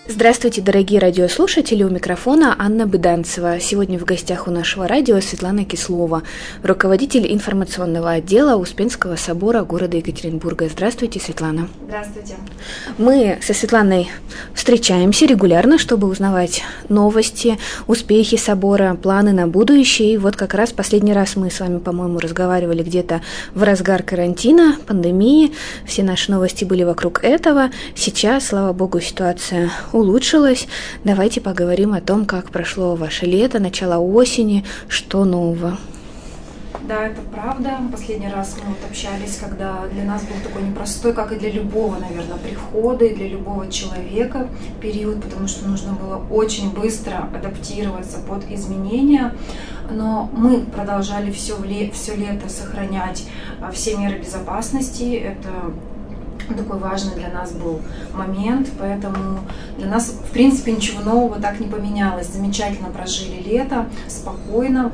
Здравствуйте, дорогие радиослушатели, у микрофона Анна Быданцева. Сегодня в гостях у нашего радио Светлана Кислова, руководитель информационного отдела Успенского собора города Екатеринбурга. Здравствуйте, Светлана. Здравствуйте. Мы со Светланой встречаемся регулярно, чтобы узнавать новости, успехи собора, планы на будущее. И вот как раз последний раз мы с вами, по-моему, разговаривали где-то в разгар карантина, пандемии. Все наши новости были вокруг этого. Сейчас, слава богу, ситуация улучшилась. Давайте поговорим о том, как прошло ваше лето, начало осени, что нового. Да, это правда. Последний раз мы общались, когда для нас был такой непростой, как и для любого, наверное, прихода, и для любого человека период, потому что нужно было очень быстро адаптироваться под изменения. Но мы продолжали все лето сохранять все меры безопасности. Это такой важный для нас был момент, поэтому для нас, в принципе, ничего нового так не поменялось. Замечательно прожили лето, спокойно.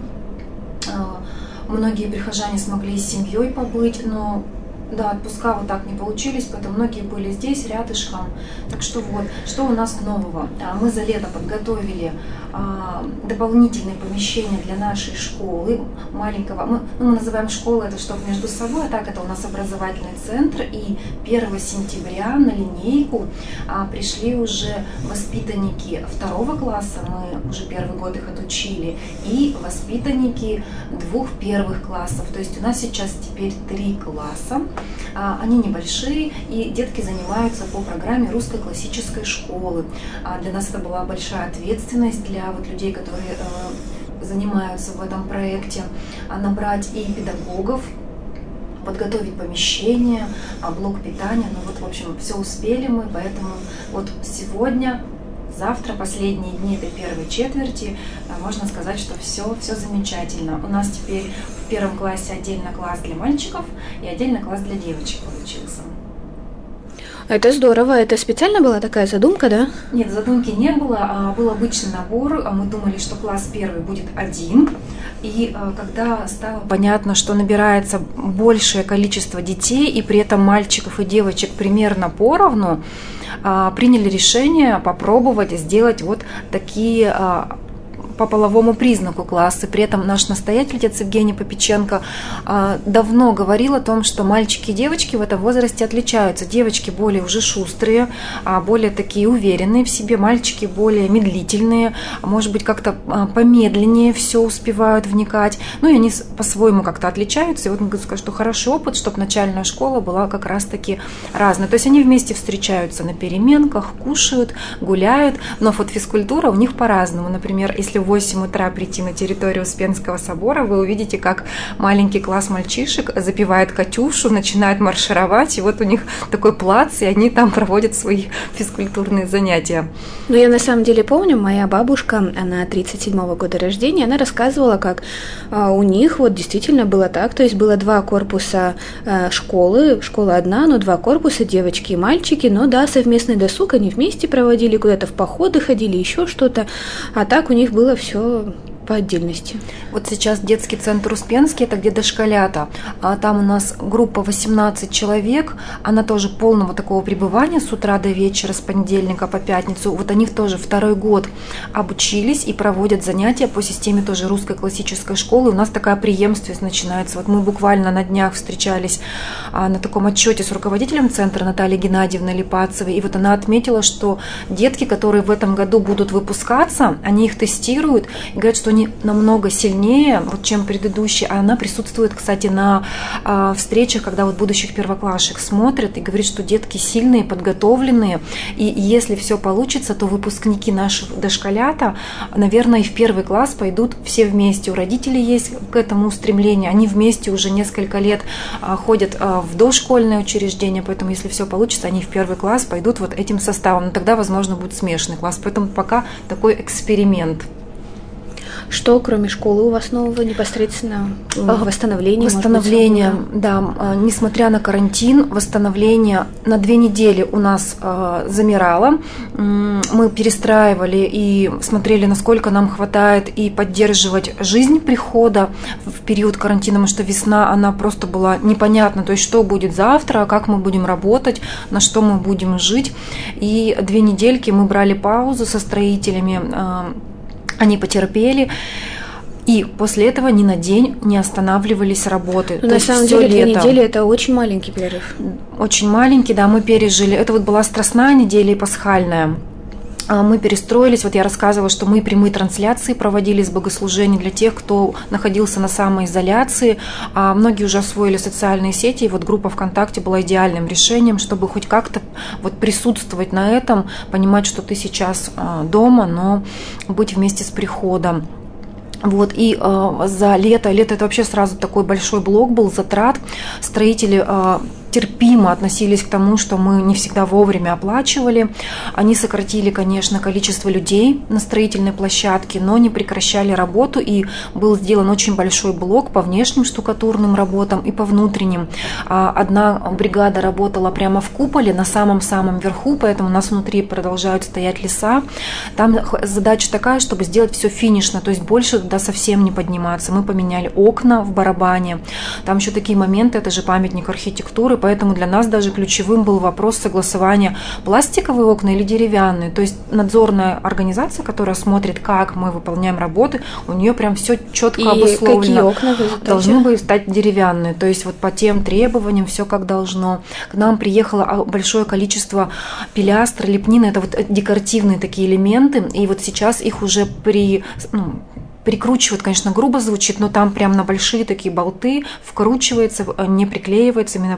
Многие прихожане смогли с семьей побыть, но да, отпуска вот так не получились, поэтому многие были здесь, рядышком. Так что вот, что у нас нового? Мы за лето подготовили дополнительные помещения для нашей школы маленького. Мы называем школу это чтобы между собой, а так это у нас образовательный центр. И 1 сентября на линейку пришли уже воспитанники 2 класса, мы уже 1-й год их отучили, и воспитанники 2 первых классов. То есть у нас сейчас теперь 3 класса. Они небольшие, и детки занимаются по программе русской классической школы. Для нас это была большая ответственность для людей, которые занимаются в этом проекте, набрать и педагогов, подготовить помещение, блок питания. Ну вот, в общем, все успели мы, поэтому вот сегодня, завтра, последние дни этой первой четверти, можно сказать, что все замечательно. У нас теперь в 1 классе отдельно класс для мальчиков и отдельно класс для девочек получился. Это здорово. Это специально была такая задумка, да? Нет, задумки не было. Был обычный набор. Мы думали, что класс 1 будет 1. И когда стало понятно, что набирается большее количество детей, и при этом мальчиков и девочек примерно поровну, приняли решение попробовать сделать вот такие по половому признаку классы. При этом наш настоятель, отец Евгений Попеченко, давно говорил о том, что мальчики и девочки в этом возрасте отличаются. Девочки более уже шустрые, более такие уверенные в себе, мальчики более медлительные, может быть, как-то помедленнее все успевают вникать. Ну и они по-своему как-то отличаются. И вот он говорит, что хороший опыт, чтобы начальная школа была как раз-таки разная. То есть они вместе встречаются на переменках, кушают, гуляют, но вот физкультура у них по-разному. Например, если в 8 утра прийти на территорию Успенского собора, вы увидите, как маленький класс мальчишек запевает «Катюшу», начинает маршировать, и вот у них такой плац, и они там проводят свои физкультурные занятия. Ну, я на самом деле помню, моя бабушка, она 37-го года рождения, она рассказывала, как у них вот действительно было так, то есть было 2 корпуса школа одна, но 2 корпуса, девочки и мальчики, но да, совместный досуг, они вместе проводили, куда-то в походы ходили, еще что-то, а так у них было все по отдельности. Вот сейчас детский центр Успенский, это где дошколята. Там у нас группа 18 человек, она тоже полного такого пребывания с утра до вечера, с понедельника по пятницу. Вот они тоже 2-й год обучились и проводят занятия по системе тоже русской классической школы. У нас такая преемственность начинается. Вот мы буквально на днях встречались на таком отчете с руководителем центра Натальей Геннадьевной Липацевой, и вот она отметила, что детки, которые в этом году будут выпускаться, они их тестируют и говорят, что они намного сильнее, вот, чем предыдущие. А она присутствует, кстати, на встречах, когда вот будущих первоклашек смотрят и говорит, что детки сильные, подготовленные. И если все получится, то выпускники наших дошколята, наверное, и в 1 класс пойдут все вместе. У родителей есть к этому устремление. Они вместе уже несколько лет ходят в дошкольное учреждение, поэтому если все получится, они в 1 класс пойдут вот этим составом. Но тогда, возможно, будет смешанный класс. Поэтому пока такой эксперимент. Что, кроме школы, у вас нового непосредственно? Восстановление? Восстановление, да. Несмотря на карантин, восстановление на 2 недели у нас замирало. Мы перестраивали и смотрели, насколько нам хватает и поддерживать жизнь прихода в период карантина, потому что весна, она просто была непонятна, то есть что будет завтра, как мы будем работать, на что мы будем жить. И 2 недельки мы брали паузу со строителями, они потерпели. И после этого ни на день не останавливались работы. На самом деле 2 недели – это очень маленький перерыв. Очень маленький, да, мы пережили. Это вот была страстная неделя и пасхальная. Мы перестроились, вот я рассказывала, что мы прямые трансляции проводили с богослужений для тех, кто находился на самоизоляции. Многие уже освоили социальные сети, и вот группа ВКонтакте была идеальным решением, чтобы хоть как-то вот присутствовать на этом, понимать, что ты сейчас дома, но быть вместе с приходом. Вот, и за лето это вообще сразу такой большой блок был затрат. Строители терпимо относились к тому, что мы не всегда вовремя оплачивали. Они сократили, конечно, количество людей на строительной площадке, но не прекращали работу, и был сделан очень большой блок по внешним штукатурным работам и по внутренним. Одна бригада работала прямо в куполе на самом-самом верху, поэтому у нас внутри продолжают стоять леса. Там задача такая, чтобы сделать все финишно, то есть больше туда совсем не подниматься. Мы поменяли окна в барабане. Там еще такие моменты, это же памятник архитектуры, поэтому для нас даже ключевым был вопрос согласования: пластиковые окна или деревянные. То есть надзорная организация, которая смотрит, как мы выполняем работы, у нее прям все четко обусловлено. Какие окна должны были стать деревянные. То есть вот по тем требованиям все как должно. К нам приехало большое количество пилястр, лепнины, это вот декоративные такие элементы, и вот сейчас их уже прикручивают, конечно, грубо звучит, но там прям на большие такие болты вкручивается, не приклеивается, именно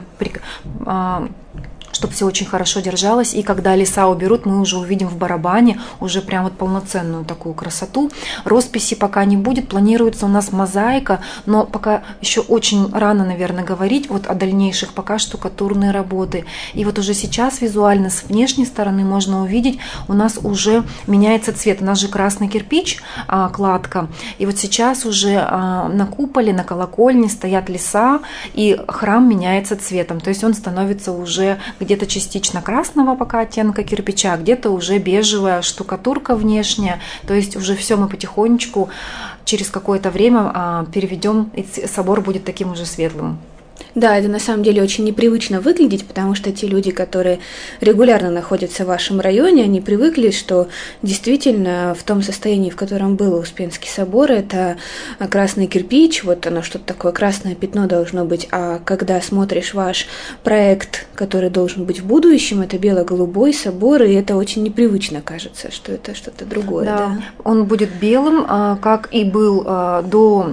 чтобы все очень хорошо держалось. И когда леса уберут, мы уже увидим в барабане уже прям вот полноценную такую красоту. Росписи пока не будет, планируется у нас мозаика, но пока еще очень рано, наверное, говорить вот о дальнейших, пока штукатурные работы. И вот уже сейчас визуально с внешней стороны можно увидеть, у нас уже меняется цвет. У нас же красный кирпич, кладка, и вот сейчас уже на куполе, на колокольне стоят леса, и храм меняется цветом, то есть он становится уже где-то частично красного пока оттенка кирпича, где-то уже бежевая штукатурка внешняя, то есть уже все мы потихонечку через какое-то время переведем, и собор будет таким уже светлым. Да, это на самом деле очень непривычно выглядеть, потому что те люди, которые регулярно находятся в вашем районе, они привыкли, что действительно в том состоянии, в котором был Успенский собор, это красный кирпич, вот оно что-то такое, красное пятно должно быть, а когда смотришь ваш проект, который должен быть в будущем, это бело-голубой собор, и это очень непривычно кажется, что это что-то другое. Да, он будет белым, как и был до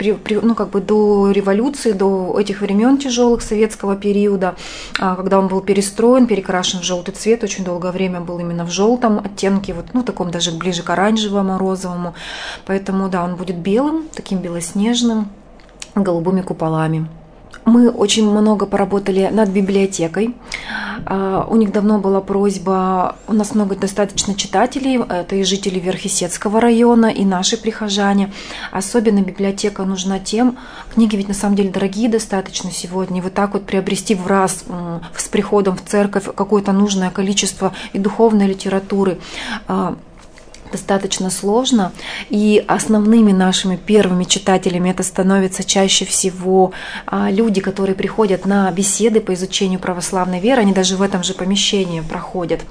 революции, до этих времен тяжелых советского периода, когда он был перестроен, перекрашен в желтый цвет, очень долгое время был именно в желтом оттенке, таком даже ближе к оранжевому, розовому. Поэтому, да, он будет белым, таким белоснежным, с голубыми куполами. Мы очень много поработали над библиотекой. У них давно была просьба, у нас много достаточно читателей, это и жители Верхесецкого района, и наши прихожане. Особенно библиотека нужна тем, книги ведь на самом деле дорогие достаточно сегодня, и вот так вот приобрести в раз с приходом в церковь какое-то нужное количество и духовной литературы достаточно сложно, и основными нашими первыми читателями это становятся чаще всего люди, которые приходят на беседы по изучению православной веры, они даже в этом же помещении проходят.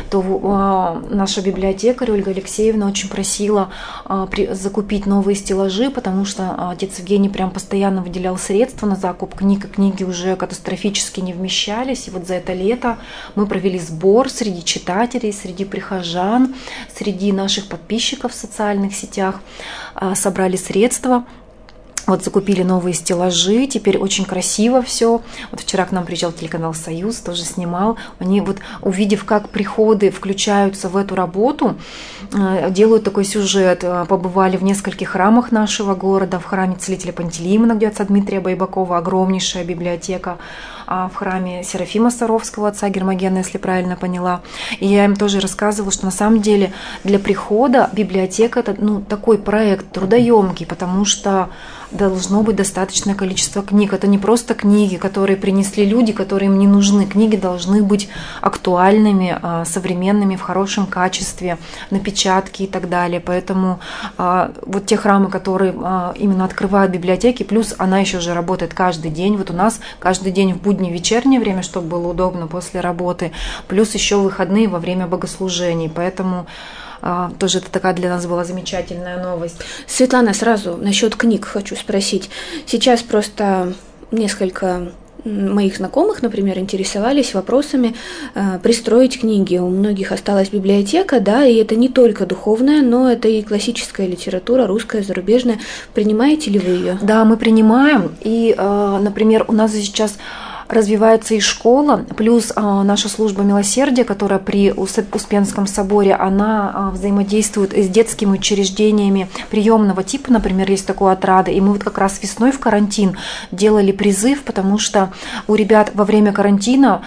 То наша библиотекарь Ольга Алексеевна очень просила закупить новые стеллажи, потому что отец Евгений прям постоянно выделял средства на закуп книг, и книги уже катастрофически не вмещались, и вот за это лето мы провели сбор среди читателей, среди прихожан, среди наших подписчиков в социальных сетях, собрали средства, вот закупили новые стеллажи, теперь очень красиво все. Вот вчера к нам приезжал телеканал «Союз», тоже снимал. Они вот, увидев, как приходы включаются в эту работу, делают такой сюжет. Побывали в нескольких храмах нашего города, в храме Целителя Пантелеимона, где отца Дмитрия Байбакова, огромнейшая библиотека, в храме Серафима Саровского, отца Гермогена, если правильно поняла. И я им тоже рассказывала, что на самом деле для прихода библиотека – это такой проект трудоемкий, потому что должно быть достаточное количество книг. Это не просто книги, которые принесли люди, которые им не нужны. Книги должны быть актуальными, современными, в хорошем качестве, напечатки и так далее. Поэтому вот те храмы, которые именно открывают библиотеки, плюс она еще же работает каждый день. Вот у нас каждый день в будни вечернее время, чтобы было удобно после работы, плюс еще выходные во время богослужений. Поэтому тоже это такая для нас была замечательная новость. Светлана, сразу насчет книг хочу спросить. Сейчас просто несколько моих знакомых, например, интересовались вопросами пристроить книги. У многих осталась библиотека, да, и это не только духовная, но это и классическая литература, русская, зарубежная. Принимаете ли вы ее? Да, мы принимаем. И, например, у нас сейчас развивается и школа, плюс наша служба милосердия, которая при Успенском соборе, она взаимодействует с детскими учреждениями приемного типа, например, есть такое «Отрада», и мы вот как раз весной в карантин делали призыв, потому что у ребят во время карантина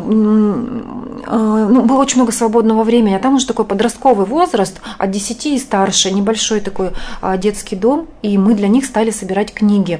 было очень много свободного времени, а там уже такой подростковый возраст, от 10 и старше, небольшой такой детский дом, и мы для них стали собирать книги.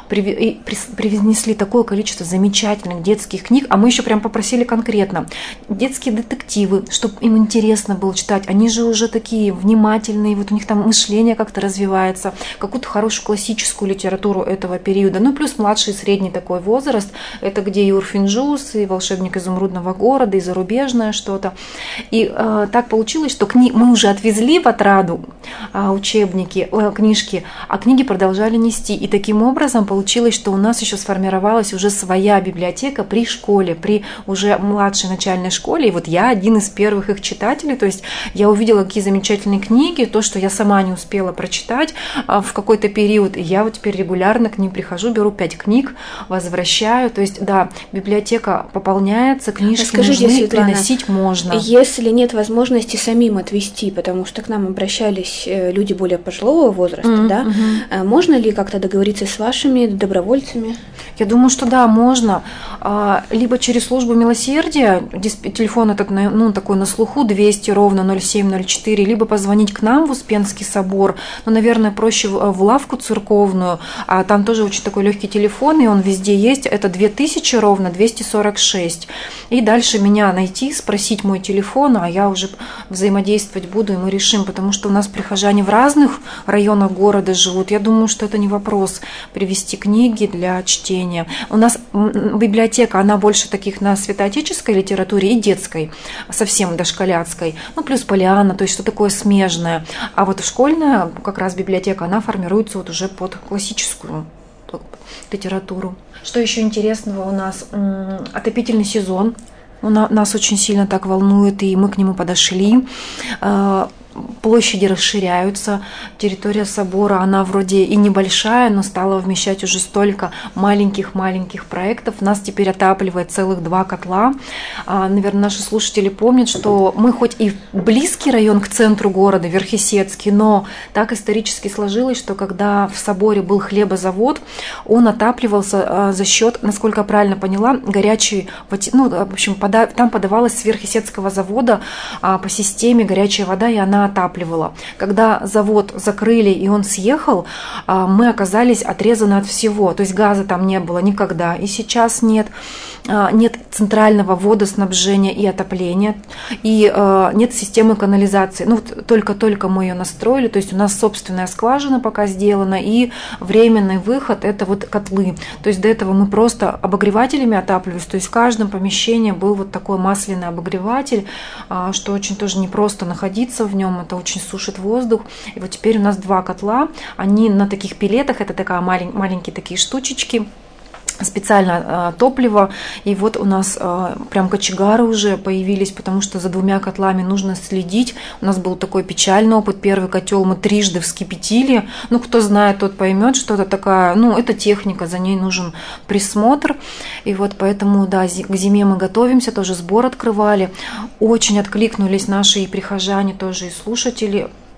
Привнесли такое количество замечательных детских книг, а мы еще прям попросили конкретно детские детективы, чтобы им интересно было читать. Они же уже такие внимательные, вот у них там мышление как-то развивается, какую-то хорошую классическую литературу этого периода. Ну, плюс младший и средний такой возраст, это где и Урфин-Джюс, и «Волшебник изумрудного города», и зарубежное что-то. И так получилось, что мы уже отвезли в Отраду учебники, книжки, а книги продолжали нести. И таким образом получилось, что у нас еще сформировалась уже своя библиотека при школе, при уже младшей начальной школе. И вот я один из первых их читателей, то есть я увидела какие замечательные книги, то, что я сама не успела прочитать в какой-то период, и я вот теперь регулярно к ним прихожу, беру 5 книг, возвращаю. То есть, да, библиотека пополняется, книжки нужны, Светлана, приносить можно. Если нет возможности самим отвезти, потому что к нам обращались люди более пожилого возраста, да, можно ли как-то договориться с вашими добровольцами? Я думаю, что да, можно. Либо через службу милосердия, телефон этот такой на слуху, 200 ровно 0704, либо позвонить к нам в Успенский собор, наверное, проще в лавку церковную, там тоже очень такой легкий телефон, и он везде есть, это 2000 ровно 246. И дальше меня найти, спросить мой телефон, а я уже взаимодействовать буду, и мы решим, потому что у нас прихожане в разных районах города живут. Я думаю, что это не вопрос привезти книги для чтения. У нас библиотека, она больше таких на святоотеческой литературе и детской, совсем дошколяцкой, плюс Полианна, то есть что такое смежное. А вот школьная как раз библиотека, она формируется вот уже под классическую литературу. Что еще интересного у нас? Отопительный сезон. Нас очень сильно так волнует, и мы к нему подошли. Площади расширяются, территория собора, она вроде и небольшая, но стала вмещать уже столько маленьких проектов. Нас теперь отапливает целых 2 котла. Наверное, наши слушатели помнят, что мы хоть и близкий район к центру города, Верхесецкий, но так исторически сложилось, что когда в соборе был хлебозавод, он отапливался за счет, насколько я правильно поняла, горячей, в общем, там подавалась с Верхесецкого завода по системе горячая вода, и она отапливала. Когда завод закрыли и он съехал, мы оказались отрезаны от всего. То есть газа там не было никогда, и сейчас нет. Нет центрального водоснабжения и отопления, и нет системы канализации. Только мы ее настроили, то есть у нас собственная скважина пока сделана, и временный выход – это вот котлы. То есть до этого мы просто обогревателями отапливались, то есть в каждом помещении был вот такой масляный обогреватель, что очень тоже непросто находиться в нем, это очень сушит воздух. И вот теперь у нас 2 котла, они на таких пелетах, это такая маленькие такие штучечки, специально топливо, и вот у нас прям кочегары уже появились, потому что за 2 котлами нужно следить. У нас был такой печальный опыт, первый котел мы 3 вскипятили, кто знает, тот поймет, что это такая, это техника, за ней нужен присмотр, и вот поэтому, да, к зиме мы готовимся, тоже сбор открывали, очень откликнулись наши и прихожане, тоже и слушатели.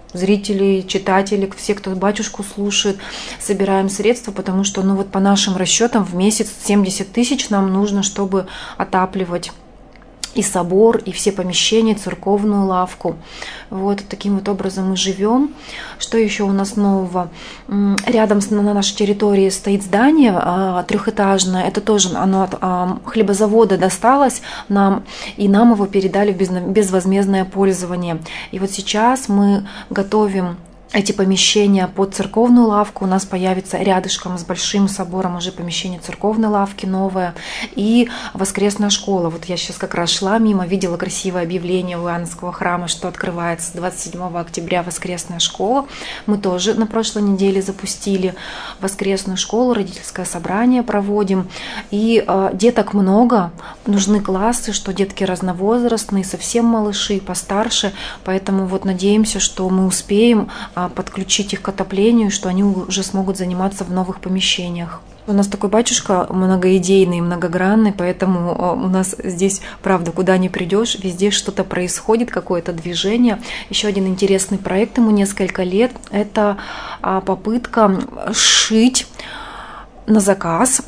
зрители, читатели, все, кто батюшку слушает, собираем средства, потому что, по нашим расчетам в месяц 70 тысяч нам нужно, чтобы отапливать и собор, и все помещения, церковную лавку. Вот таким вот образом мы живем. Что еще у нас нового? Рядом на нашей территории стоит здание трехэтажное. Это тоже оно от хлебозавода досталось нам, и нам его передали в безвозмездное пользование. И вот сейчас мы готовим эти помещения под церковную лавку. У нас появится рядышком с Большим собором уже помещение церковной лавки новое и воскресная школа. Вот я сейчас как раз шла мимо, видела красивое объявление у Иоаннского храма, что открывается 27 октября воскресная школа. Мы тоже на прошлой неделе запустили воскресную школу, родительское собрание проводим. И деток много, нужны классы, что детки разновозрастные, совсем малыши, постарше. Поэтому вот надеемся, что мы успеем подключить их к отоплению, что они уже смогут заниматься в новых помещениях. У нас такой батюшка многоидейный, многогранный, поэтому у нас здесь, правда, куда ни придешь, везде что-то происходит, какое-то движение. Еще один интересный проект ему несколько лет – это попытка шить на заказ,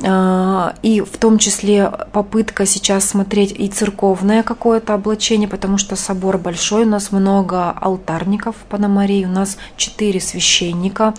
и в том числе попытка сейчас смотреть и церковное какое-то облачение, потому что собор большой, у нас много алтарников в Пономарии, у нас 4 священника,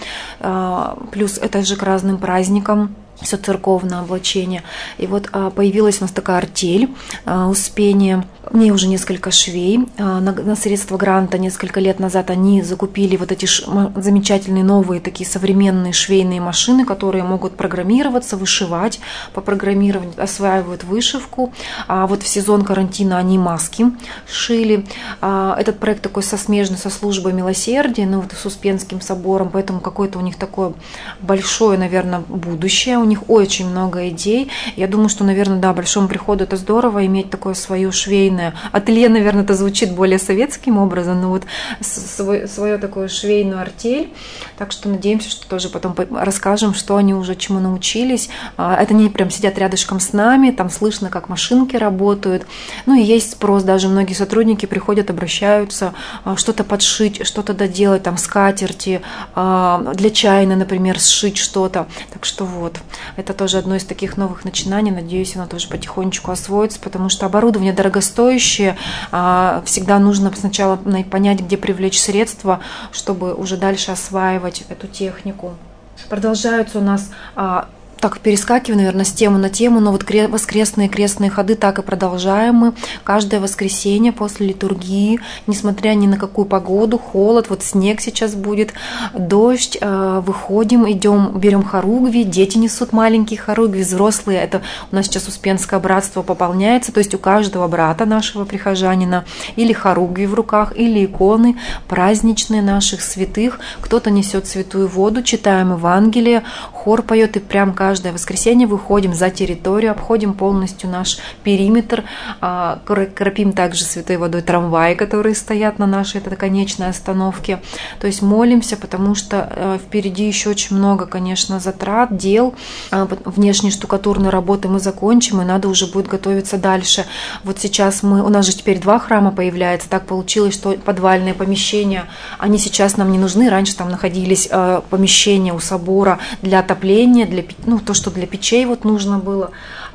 плюс это же к разным праздникам все церковное облачение. И вот появилась у нас такая артель Успение. В ней уже несколько швей. На средства гранта несколько лет назад они закупили вот эти замечательные новые такие современные швейные машины, которые могут программироваться, вышивать по программированию, осваивают вышивку. А вот в сезон карантина они маски шили. Этот проект такой смежный со службой милосердия, вот с Успенским собором, поэтому какое-то у них такое большое, наверное, будущее. У них очень много идей. Я думаю, что, наверное, да, Большому приходу это здорово иметь такое свое швейное ателье, наверное, это звучит более советским образом, но вот свою такую швейную артель. Так что надеемся, что тоже потом расскажем, что они уже чему научились. Это не прям сидят рядышком с нами, там слышно, как машинки работают. Ну и есть спрос, даже многие сотрудники приходят, обращаются, что-то подшить, что-то доделать, там скатерти, для чайной, например, сшить что-то. Так что вот. Это тоже одно из таких новых начинаний. Надеюсь, оно тоже потихонечку освоится, потому что оборудование дорогостоящее. Всегда нужно сначала понять, где привлечь средства, чтобы уже дальше осваивать эту технику. Продолжаются у нас так перескакиваю, наверное, с темы на тему, но вот воскресные крестные ходы так и продолжаем мы. Каждое воскресенье после литургии, несмотря ни на какую погоду, холод, вот снег сейчас будет, дождь, выходим, идем, берем хоругви, дети несут маленькие хоругви, взрослые, это у нас сейчас Успенское братство пополняется, то есть у каждого брата нашего прихожанина или хоругви в руках, или иконы праздничные наших святых, кто-то несет святую воду, читаем Евангелие, хор поет, и прям каждое воскресенье выходим за территорию, обходим полностью наш периметр, кропим также святой водой трамваи, которые стоят на нашей конечной остановке. То есть молимся, потому что впереди еще очень много, конечно, затрат, дел. Внешние штукатурные работы мы закончим, и надо уже будет готовиться дальше. Вот сейчас у нас же теперь 2 храма появляется. Так получилось, что подвальные помещения, они сейчас нам не нужны. Раньше там находились помещения у собора для отопления, для то, что для печей вот нужно было,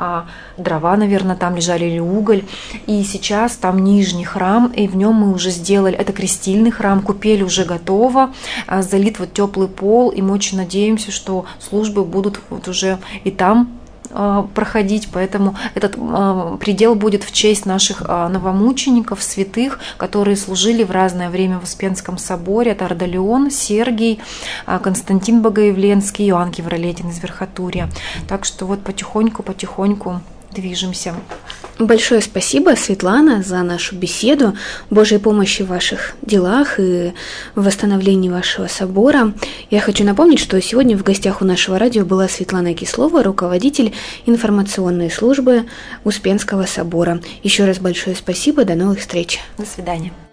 дрова, наверное, там лежали, или уголь. И сейчас там нижний храм, и в нем мы уже сделали, это крестильный храм, купель уже готова, залит вот теплый пол, и мы очень надеемся, что службы будут вот уже и там проходить, поэтому этот предел будет в честь наших новомучеников, святых, которые служили в разное время в Успенском соборе. Это Ардалион, Сергий, Константин Богоявленский, Иоанн Кевролетин из Верхотурья. Так что вот потихоньку движемся. Большое спасибо, Светлана, за нашу беседу. Божьей помощи в ваших делах и в восстановлении вашего собора. Я хочу напомнить, что сегодня в гостях у нашего радио была Светлана Кислова, руководитель информационной службы Успенского собора. Еще раз большое спасибо, до новых встреч. До свидания.